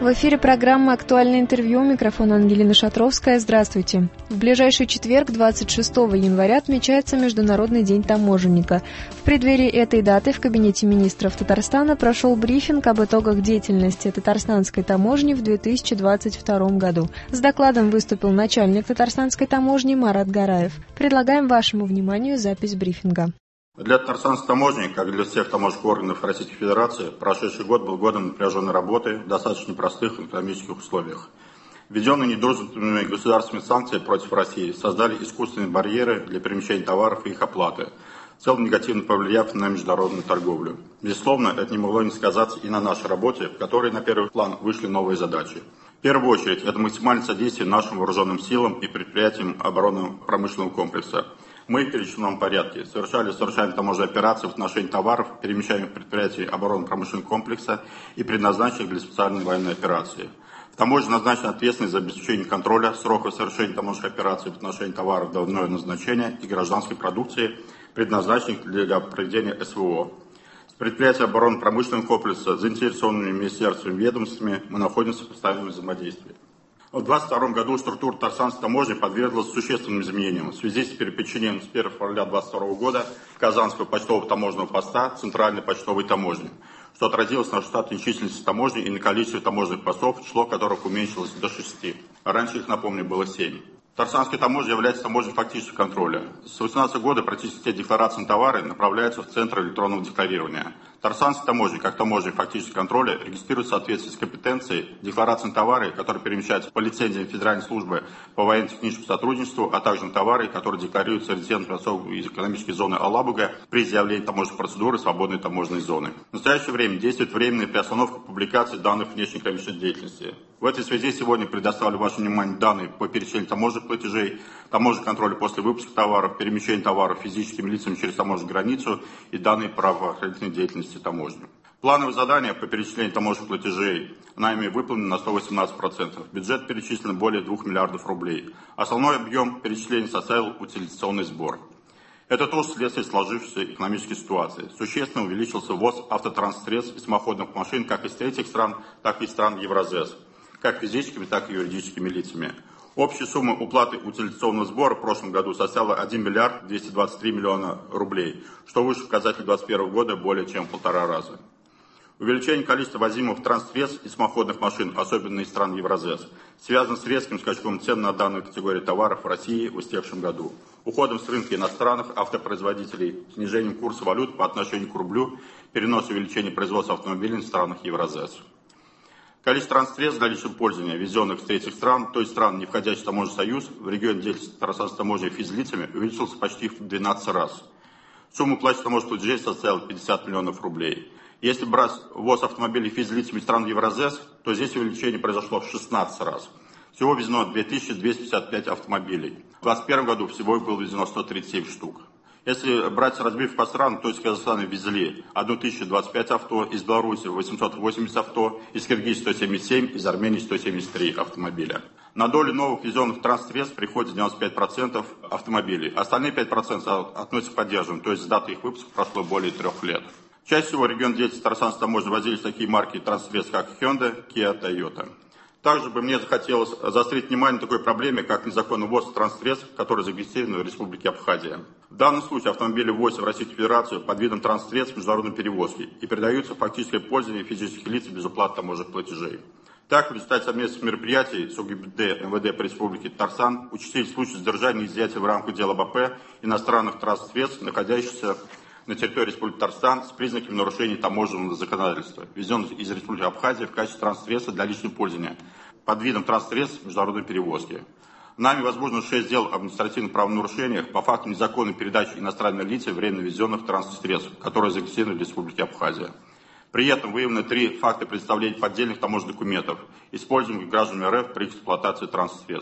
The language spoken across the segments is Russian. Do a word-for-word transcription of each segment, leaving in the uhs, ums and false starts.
В эфире программа «Актуальное интервью». Микрофон Ангелина Шатровская. Здравствуйте. В ближайший четверг, двадцать шестого января, отмечается Международный день таможенника. В преддверии этой даты в Кабинете министров Татарстана прошел брифинг об итогах деятельности татарстанской таможни в две тысячи двадцать втором году. С докладом выступил начальник татарстанской таможни Марат Гараев. Предлагаем вашему вниманию запись брифинга. Для татарстанской таможни, как и для всех таможенных органов Российской Федерации, прошедший год был годом напряженной работы в достаточно непростых экономических условиях. Введенные недружественными государственными санкции против России создали искусственные барьеры для перемещения товаров и их оплаты, в целом негативно повлияв на международную торговлю. Безусловно, это не могло не сказаться и на нашей работе, в которой на первый план вышли новые задачи. В первую очередь, это максимальное содействие нашим вооруженным силам и предприятиям оборонно-промышленного комплекса. Мы в перечисленном порядке совершали совершаемые таможенные операции в отношении товаров, перемещаемых предприятий оборонно-промышленного комплекса и предназначенных для специальной военной операции. В таможне назначена ответственность за обеспечение контроля сроков совершения таможенных операций в отношении товаров двойного назначения и гражданской продукции, предназначенных для проведения эс вэ о. С предприятиями оборонно-промышленного комплекса, заинтересованными министерствами и ведомствами мы находимся в постоянном взаимодействии. В две тысячи двадцать втором году структура татарстанской таможни подверглась существенным изменениям в связи с переподчинением с первого февраля две тысячи двадцать второго года Казанского почтового таможенного поста Центральной почтовой таможни, что отразилось на штатной численности таможни и на количестве таможенных постов, число которых уменьшилось до шести. Раньше их, напомню, было семь. Татарстанская таможня является таможней фактического контроля. С две тысячи восемнадцатого года практически все декларации на товары направляются в Центр электронного декларирования. Татарстанская таможня, как таможня фактического контроля, регистрирует в соответствии с компетенцией декларации на товары, которые перемещаются по лицензиям Федеральной службы по военно-техническому сотрудничеству, а также на товары, которые декларируются резидентами особой экономической зоны Алабуга при заявлении таможенной процедуры свободной таможенной зоны. В настоящее время действует временная приостановка публикации данных внешнеэкономической деятельности. В этой связи сегодня предоставлю вашему вниманию данные по перечислению таможенных платежей, таможенного контроля после выпуска товаров, перемещения товаров физическими лицами через таможенную границу и данные правоохранительной деятельности таможни. Плановые задания по перечислению таможенных платежей нами выполнены на сто восемнадцать процентов. Бюджет перечислен более двух миллиардов рублей. Основной объем перечислений составил утилизационный сбор. Это тоже следствие сложившейся экономической ситуации. Существенно увеличился ввоз автотранссредств и самоходных машин как из третьих стран, так и из стран Евразес, как физическими, так и юридическими лицами. Общая сумма уплаты утилизационного сбора в прошлом году составила один миллиард двести двадцать три миллиона рублей, что выше показателя две тысячи двадцать первого года более чем в полтора раза. Увеличение количества возимых транссредств и самоходных машин, особенно из стран Евразес, связано с резким скачком цен на данную категорию товаров в России в истекшем году, уходом с рынка иностранных автопроизводителей, снижением курса валют по отношению к рублю, перенос увеличения производства автомобилей в странах Евразес. Количество транссредств для личного пользования, ввезенных с третьих стран, то есть стран, не входящих в таможенный союз, в регионе деятельности татарстанской таможни физлицами увеличился почти в двенадцать раз. Сумма уплаченных таможенных платежей составила пятьдесят миллионов рублей. Если брать ввоз автомобилей физлицами стран Евразес, то здесь увеличение произошло в шестнадцать раз. Всего ввезено две тысячи двести пятьдесят пять автомобилей. В две тысячи двадцать первом году всего их было ввезено сто тридцать семь штук. Если брать разбивку по странам, то из Казахстана везли тысячу двадцать пять авто, из Беларуси восемьсот восемьдесят авто, из Киргизии сто семьдесят семь, из Армении сто семьдесят три автомобиля. На долю новых ввезенных транссредств приходится девяносто пять процентов автомобилей. Остальные пять процентов относятся к поддержанным, то есть с даты их выпуска прошло более трех лет. Чаще всего регион деятельности татарстанской таможни возились такие марки транссредств, как Hyundai, Kia, Toyota. Также бы мне захотелось заострить внимание на такой проблеме, как незаконный ввоз транссредств, которые зарегистрированы в Республике Абхазия. В данном случае автомобили ввозятся в Российскую Федерацию под видом транссредств международной перевозки и передаются в фактическое пользование физических лиц без уплаты таможенных платежей. Так, в результате совместных мероприятий с ОГИБД эм вэ дэ по Республике Татарстан участились случаи задержания и изъятия в рамках дела бэ а пэ иностранных транссредств, находящихся на территории Республики Татарстан с признаками нарушений таможенного законодательства, ввезенных из Республики Абхазия в качестве транссредства для личного пользования под видом транссредств международной перевозки. Нами возможно шесть дел об административных правонарушениях по факту незаконной передачи иностранных лиц временно ввезенных транссредств, которые зарегистрированы в Республике Абхазия. При этом выявлены три факта представления поддельных таможенных документов, используемых гражданами эр эф при эксплуатации транссредств.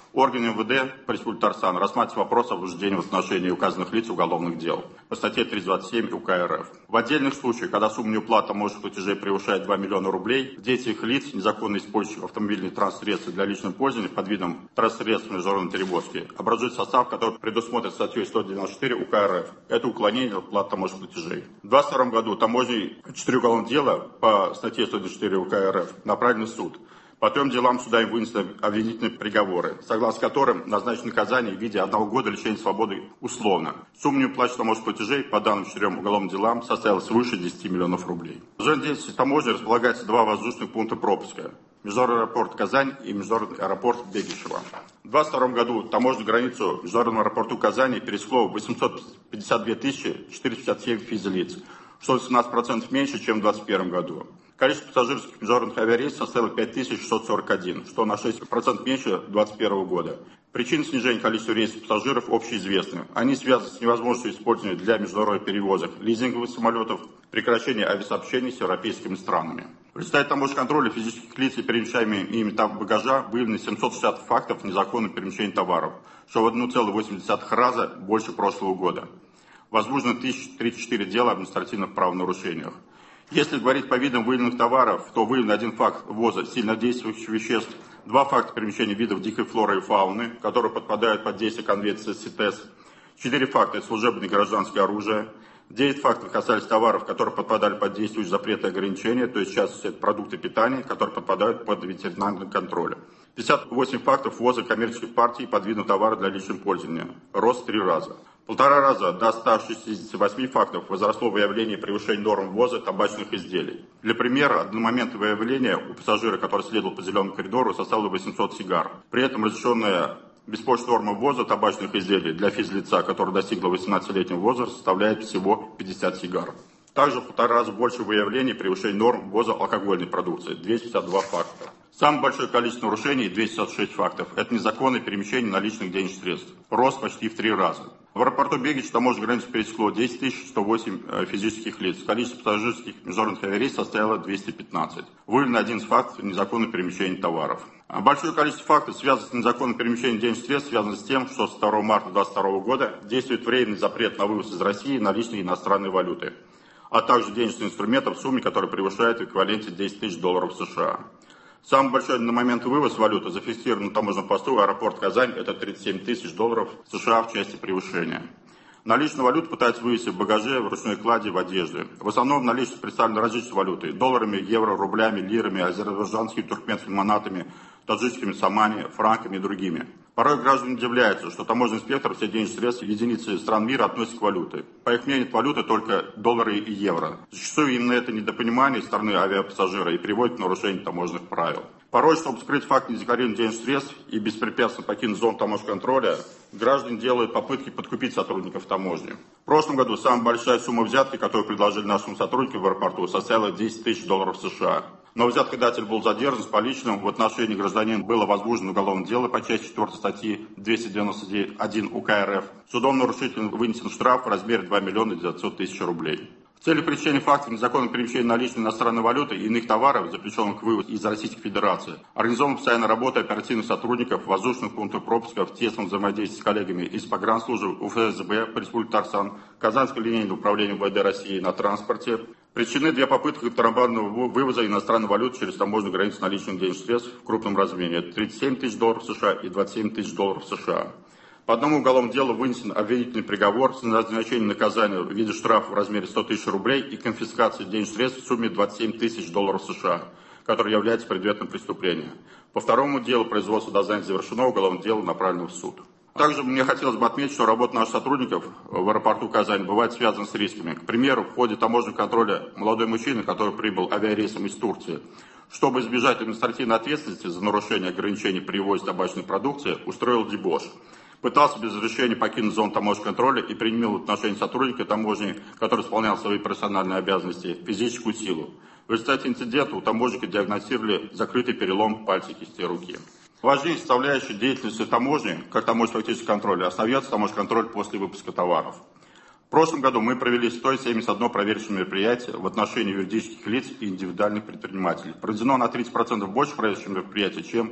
Органы эм вэ дэ по Республике Татарстан рассматривают вопрос о возбуждении в отношении указанных лиц уголовных дел по статье триста двадцать семь УК РФ. В отдельных случаях, когда сумма неуплаты таможенных платежей превышает два миллиона рублей, дети этих лиц, незаконно использующих автомобильные транспортсредства для личного пользования под видом транспортсредств международной перевозки, образует состав, который предусмотрен статьей сто девяносто четыре УК РФ. Это уклонение от уплаты таможенных платежей. В две тысячи двадцать втором году таможней четыре уголовных дела по статье сто девяносто четыре УК РФ направлены в суд. По трем делам суда им вынесли обвинительные приговоры, согласно которым назначено наказание в виде одного года лишения свободы условно. Сумма неуплаченных таможенных платежей по данным четырем уголовным делам составила свыше десяти миллионов рублей. В зоне деятельности таможни располагается два воздушных пункта пропуска. Международный аэропорт Казань и международный аэропорт Бегишево. В две тысячи двадцать втором году таможенную границу международного аэропорта Казани пересекло восемьсот пятьдесят две тысячи четыреста пятьдесят семь физлиц, что на семнадцать процентов меньше, чем в две тысячи двадцать первом году. Количество пассажирских международных авиарейсов составило пять тысяч шестьсот сорок один, что на шесть процентов меньше две тысячи двадцать первого года. Причины снижения количества рейсов пассажиров общеизвестны. Они связаны с невозможностью использования для международных перевозок лизинговых самолетов, прекращение авиасообщений с европейскими странами. В результате таможенного контроля физических лиц и перемещаемыми ими багажа выявлено семьсот шестьдесят фактов незаконного перемещения товаров, что в одна целая восемь десятых раза больше прошлого года. Возбуждено тысяча тридцать четыре дела об административных правонарушениях. Если говорить по видам выявленных товаров, то выявлен один факт ввоза сильнодействующих веществ, два факта перемещения видов дикой флоры и фауны, которые подпадают под действие конвенции СИТЕС, четыре факта служебное и гражданское оружие, девять фактов касались товаров, которые подпадали под действующие запреты и ограничения, то есть в частности это продукты питания, которые подпадают под ветеринарный контроль. пятьдесят восемь фактов ввоза коммерческих партий под видом товара для личного пользования, рост в три раза. Полтора раза до ста шестидесяти восьми фактов возросло выявление превышения норм ввоза табачных изделий. Для примера, на момент выявления у пассажира, который следовал по зеленому коридору, составило восемьсот сигар. При этом разрешенная беспошлинная норма ввоза табачных изделий для физлица, которая достигла восемнадцатилетнего возраста, составляет всего пятьдесят сигар. Также в полтора раза больше выявлений превышения норм ввоза алкогольной продукции, двести пятьдесят два факта. Самое большое количество нарушений, двести шестьдесят шесть фактов, это незаконное перемещение наличных денежных средств. Рост почти в три раза. В аэропорту Бегич таможенную границу пересекло десять тысяч сто восемь физических лиц. Количество пассажирских международных авиарейсов составило двести пятнадцать. Выявлено одиннадцать фактов незаконного перемещения товаров. Большое количество фактов, связанных с незаконным перемещением денежных средств, связано с тем, что с второго марта две тысячи двадцать второго года действует временный запрет на вывоз из России наличной иностранной валюты, а также денежных инструментов в сумме, которая превышает в эквиваленте десять тысяч долларов США. Самый большой на момент вывоз валюты зафиксирован на таможенном посту аэропорт Казань, это тридцать семь тысяч долларов США в части превышения. Наличную валюту пытаются вывести в багаже, в ручной кладе, в одежде. В основном наличность представлена различной валютой: долларами, евро, рублями, лирами, азербайджанскими, туркменскими манатами, таджикскими самани, франками и другими. Порой граждане удивляются, что таможенный инспектор все денежные средства единицы стран мира относят к валюте. По их мнению, валюта только доллары и евро. Зачастую именно это недопонимание со стороны авиапассажира и приводит к нарушению таможенных правил. Порой, чтобы скрыть факт незаdeкларированных денежных средств и беспрепятственно покинуть зону таможенного контроля, граждане делают попытки подкупить сотрудников таможни. В прошлом году самая большая сумма взятки, которую предложили нашим сотрудникам в аэропорту, составила десять тысяч долларов США. Но взяткодатель был задержан с поличным. В отношении гражданина было возбуждено уголовное дело по части четвёртой статьи двести девяносто один УК РФ. Судом нарушителю вынесен штраф в размере два миллиона девятьсот тысяч рублей. В целях пресечения фактов незаконного перемещения наличной иностранной валюты и иных товаров, запрещенных к вывозу из Российской Федерации, организована постоянная работа оперативных сотрудников воздушных пунктов пропуска в тесном взаимодействии с коллегами из погранслужбы УФСБ по Республике Татарстан, Казанского линейного управления МВД России на транспорте. Причины две попытки контрабандного вывоза иностранной валюты через таможенную границу наличных денежных средств в крупном размере. Это тридцать семь тысяч долларов США и двадцать семь тысяч долларов США. По одному уголовному делу вынесен обвинительный приговор с назначением наказания в виде штрафа в размере сто тысяч рублей и конфискации денежных средств в сумме двадцать семь тысяч долларов США, который является предметом преступления. По второму делу производство дознания завершено, уголовное дело направлено в суд. Также мне хотелось бы отметить, что работа наших сотрудников в аэропорту Казань бывает связана с рисками. К примеру, в ходе таможенного контроля молодой мужчина, который прибыл авиарейсом из Турции, чтобы избежать административной ответственности за нарушение ограничений при ввозе табачной продукции, устроил дебош. Пытался без разрешения покинуть зону таможенного контроля и применил в отношении сотрудника таможни, который исполнял свои профессиональные обязанности, физическую силу. В результате инцидента у таможенника диагностировали закрытый перелом пальца кисти руки. Важнейшей составляющей деятельности таможни, как таможенного фактического контроля, остается таможенный контроль после выпуска товаров. В прошлом году мы провели сто семьдесят одно проверочное мероприятие в отношении юридических лиц и индивидуальных предпринимателей. Проведено на тридцать процентов больше проверочных мероприятий, чем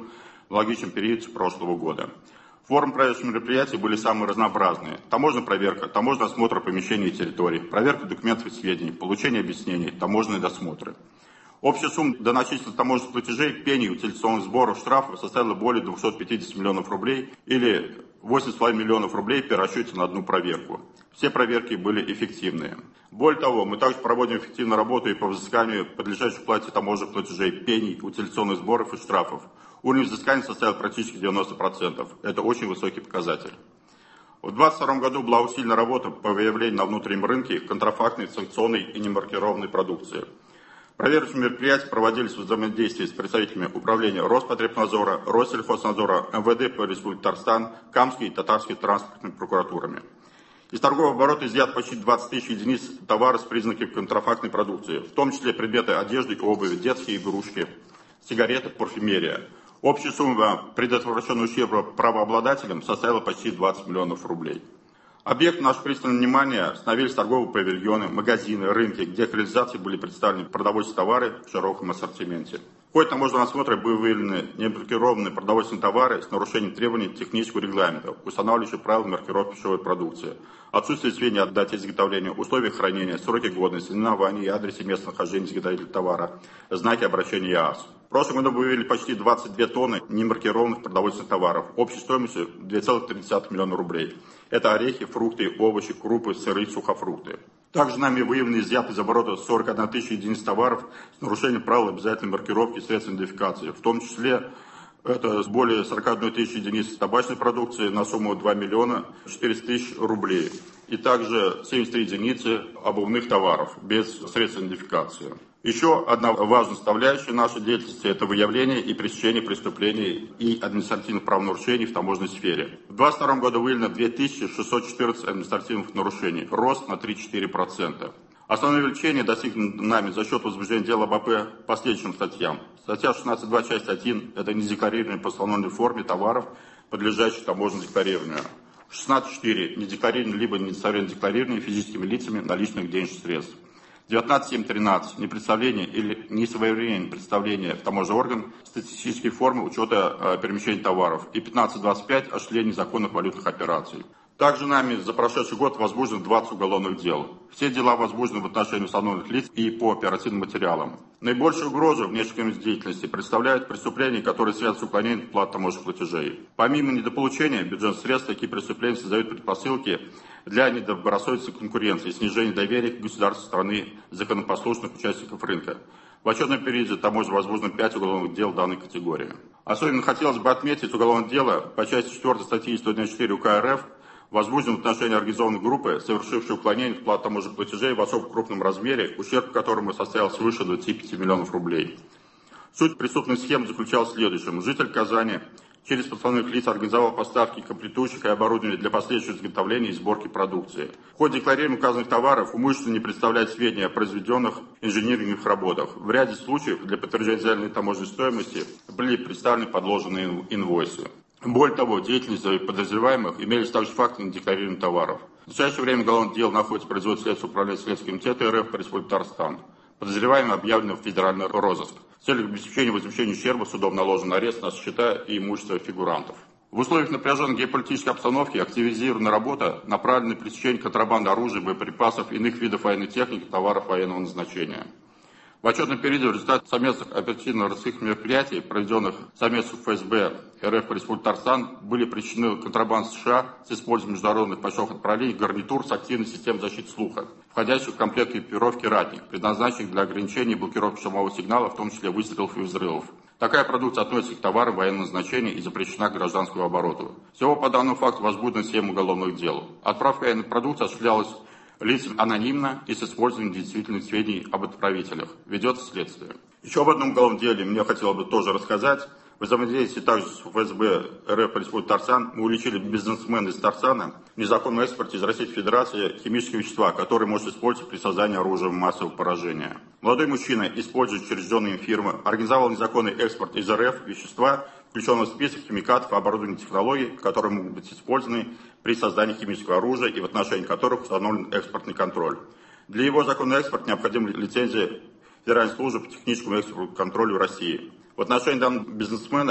в аналогичном периоде прошлого года. Формы проверочных мероприятий были самые разнообразные. Таможенная проверка, таможенный осмотр помещений и территорий, проверка документов и сведений, получение объяснений, таможенные досмотры. Общая сумма доначисленных таможенных платежей, пений, утилизационных сборов, штрафов составила более двухсот пятидесяти миллионов рублей или восемь целых пять десятых миллионов рублей при расчете на одну проверку. Все проверки были эффективные. Более того, мы также проводим эффективную работу и по взысканию подлежащих плате таможенных платежей, пений, утилизационных сборов и штрафов. Уровень взыскания составил практически девяносто процентов. Это очень высокий показатель. В две тысячи двадцать втором году была усилена работа по выявлению на внутреннем рынке контрафактной, санкционной и немаркированной продукции. Проверочные мероприятия проводились в взаимодействии с представителями управления Роспотребнадзора, Россельхознадзора, эм вэ дэ по Республике Татарстан, Камской и Татарской транспортными прокуратурами. Из торгового оборота изъят почти двадцать тысяч единиц товаров с признаками контрафактной продукции, в том числе предметы одежды и обуви, детские игрушки, сигареты, парфюмерия. Общая сумма предотвращенного ущерба правообладателям составила почти двадцать миллионов рублей. Объект нашего пристального внимания становились торговые павильоны, магазины, рынки, где к реализации были представлены продовольственные товары в широком ассортименте. В ходе таможенного осмотра были выявлены немаркированные продовольственные товары с нарушением требований технического регламента, устанавливающих правила маркировки пищевой продукции, отсутствие сведений о дате изготовления, условиях хранения, сроке годности, наименовании и адресе места нахождения изготовителя товара, знаки обращения ЕАС. В прошлом году выявили почти двадцать две тонны немаркированных продовольственных товаров, общей стоимостью две целых три десятых миллиона рублей. Это орехи, фрукты, овощи, крупы, сыры, сухофрукты. Также нами выявлены и изъяты из оборота сорок одна тысяча единиц товаров с нарушением правил обязательной маркировки и средств идентификации, в том числе это более сорока одной тысячи единиц табачной продукции на сумму два миллиона четыреста тысяч рублей. И также семьдесят три единицы обувных товаров без средств идентификации. Еще одна важная составляющая нашей деятельности – это выявление и пресечение преступлений и административных правонарушений в таможенной сфере. В две тысячи двадцать втором году выявлено две тысячи шестьсот четырнадцать административных нарушений, рост на три-четыре процента. Основное увеличение достигнуто нами за счет возбуждения дела об АП по следующим статьям. Статья шестнадцать точка два, часть один – это недекларирование по установленной форме товаров, подлежащих таможенному декларированию. шестнадцать точка четыре – недекларирование либо недостоверное декларирование физическими лицами наличных денежных средств. девятнадцать точка семь точка тринадцать – непредставление или несвоевременное представление в таможенный орган статистической формы учета э, перемещения товаров. И пятнадцать точка двадцать пять – осуществление незаконных валютных операций. Также нами за прошедший год возбуждено двадцать уголовных дел. Все дела возбуждены в отношении установленных лиц и по оперативным материалам. Наибольшую угрозу внешней деятельности представляют преступления, которые связаны с уклонением плат таможенных платежей. Помимо недополучения бюджетных средств, такие преступления создают предпосылки для недобросовестной конкуренции и снижения доверия к государству страны законопослушных участников рынка. В отчетном периоде таможни возбуждено пять уголовных дел данной категории. Особенно хотелось бы отметить уголовное дело по части четвёртой статьи сто девяносто четыре УК РФ, возбужден в отношении организованной группы, совершившей уклонение в плату таможенных платежей в особо крупном размере, ущерб которому составил свыше двадцати пяти миллионов рублей. Суть преступной схемы заключалась в следующем. Житель Казани через подставных лиц организовал поставки комплектующих и оборудования для последующего изготовления и сборки продукции. В ходе декларирования указанных товаров умышленно не представляет сведения о произведенных инженерных работах. В ряде случаев для подтверждения реальной таможенной стоимости были представлены подложенные инвойсы. Более того, деятельность подозреваемых имелись также факты недекларированных товаров. В настоящее время уголовное дело находится в производстве следствия управления Следственного комитета РФ по Республике Татарстан. Подозреваемый объявлен в федеральный розыск. С целью обеспечения возмещения ущерба судом наложен арест на счета и имущество фигурантов. В условиях напряженной геополитической обстановки активизирована работа, направленная на пресечение контрабанды оружия, боеприпасов, иных видов военной техники, товаров военного назначения. В отчетном периоде в результате совместных оперативно-розыскных мероприятий, проведенных совместно с ФСБ РФ по Республике Татарстан, были пресечены контрабанда США с использованием международных почтовых отправлений гарнитур с активной системой защиты слуха, входящих в комплект экипировки «Ратник», предназначенных для ограничения и блокировки шумового сигнала, в том числе выстрелов и взрывов. Такая продукция относится к товарам военного назначения и запрещена к гражданскому обороту. Всего по данному факту возбуждено семь уголовных дел. Отправка военной продукции осуществлялась лицам анонимно и с использованием действительных сведений об отправителях. Ведется следствие. Еще об одном уголовном деле мне хотелось бы тоже рассказать. В взаимодействии также с ФСБ РФ по Республике Татарстан мы уличили бизнесмена из Татарстана в незаконном экспорте из Российской Федерации химического вещества, которое может использоваться при создании оружия массового поражения. Молодой мужчина, используя учрежденные им фирмы, организовал незаконный экспорт из РФ вещества, включенного в список химикатов, оборудования и технологий, которые могут быть использованы при создании химического оружия и в отношении которых установлен экспортный контроль. Для его законного экспорта необходима лицензия Федеральной службы по техническому экспортному контролю России. В отношении данного бизнесмена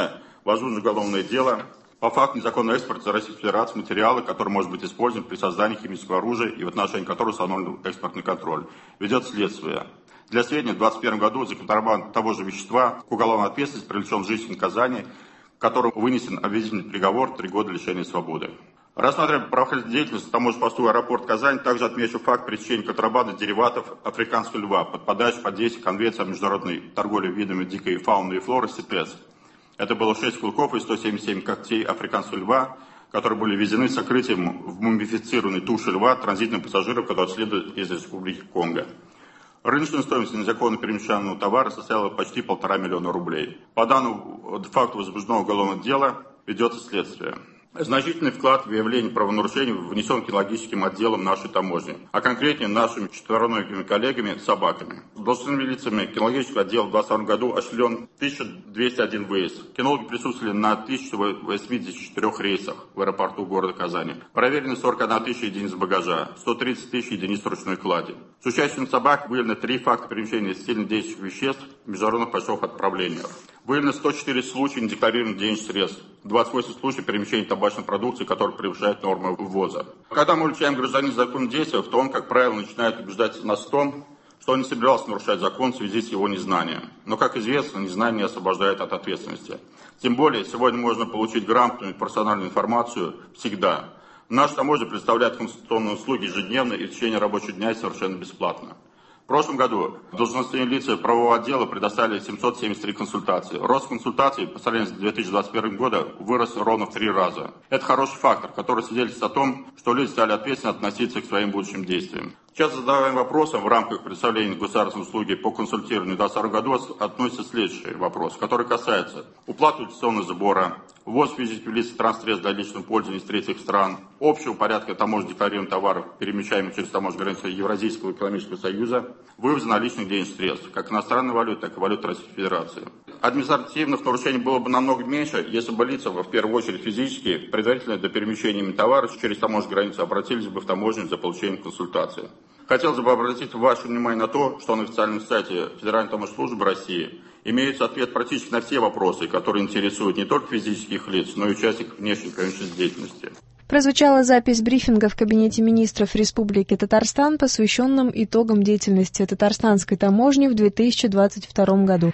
возбуждено уголовное дело по факту незаконного экспорта за Российской Федерации материала, который может быть использован при создании химического оружия и в отношении которого установлен экспортный контроль. Ведет следствие. Для сведения, в две тысячи двадцать первом году за контрабанду того же вещества к уголовной ответственности привлечен житель наказания, которому вынесен обвинительный приговор три года лишения свободы. Рассматривая правоохранительную деятельность на таможенном посту аэропорт Казань, также отмечу факт пресечения контрабанды дериватов африканского льва, подпадающих под действие Конвенции о международной торговле видами дикой фауны и флоры СИТЕС. Это было шесть клыков и сто семьдесят семь когтей африканского льва, которые были ввезены с сокрытием в мумифицированной туши льва транзитным пассажирам, которые следуют из Республики Конго. Рыночная стоимость незаконно перемещенного товара составила почти полтора миллиона рублей. По данному факту возбужденного уголовного дела ведется следствие. Значительный вклад в выявление правонарушений внесен кинологическим отделом нашей таможни, а конкретнее нашими четвероногими коллегами собаками. Должностными лицами кинологического отдела в две тысячи двадцатом году осуществлен тысяча двести один выезд. Кинологи присутствовали на тысяче восьмидесяти четырёх рейсах в аэропорту города Казани. Проверены сорок одна тысяча единиц багажа, сто тридцать тысяч единиц ручной клади. С участием собак выявлено три факта перемещения сильнодействующих веществ в международных почтовых отправлениях. Выявлено сто четыре случая недекларированных денежных средств, двадцать восемь случаев перемещения табачной продукции, которая превышает нормы ввоза. Когда мы уличаем гражданина в законном действии, то он, как правило, начинает убеждать нас в том, что он не собирался нарушать закон в связи с его незнанием. Но, как известно, незнание не освобождает от ответственности. Тем более, сегодня можно получить грамотную и профессиональную информацию всегда. Наша таможня предоставляет консультационные услуги ежедневно и в течение рабочего дня и совершенно бесплатно. В прошлом году должностные лица правового отдела предоставили семьсот семьдесят три консультации. Рост консультаций по сравнению с две тысячи двадцать первым годом вырос ровно в три раза. Это хороший фактор, который свидетельствует о том, что люди стали ответственно относиться к своим будущим действиям. Часто задаваемым вопросом в рамках предоставления государственной услуги по консультированию в две тысячи двадцатом году относится следующий вопрос, который касается уплаты утилизационного сбора, ввоз физических лиц транссредств для личного пользования из третьих стран, общего порядка таможенных декларируемых товаров, перемещаемых через таможенную границу Евразийского экономического союза, вывоза наличных денежных средств, как иностранной валюты, так и валют Российской Федерации. Административных нарушений было бы намного меньше, если бы лица, в первую очередь физически, предварительно до перемещения товаров через таможенную границу обратились бы в таможню за получением консультации. Хотелось бы обратить ваше внимание на то, что на официальном сайте Федеральной таможенной службы России имеется ответ практически на все вопросы, которые интересуют не только физических лиц, но и участников внешней экономической деятельности. Прозвучала запись брифинга в кабинете министров Республики Татарстан, посвященном итогам деятельности татарстанской таможни в две тысячи двадцать втором году.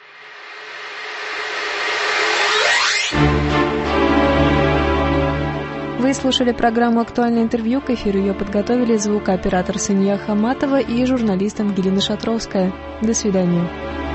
Вы слушали программу «Актуальное интервью». К эфиру ее подготовили звукооператор Сания Хаматова и журналист Ангелина Шатровская. До свидания.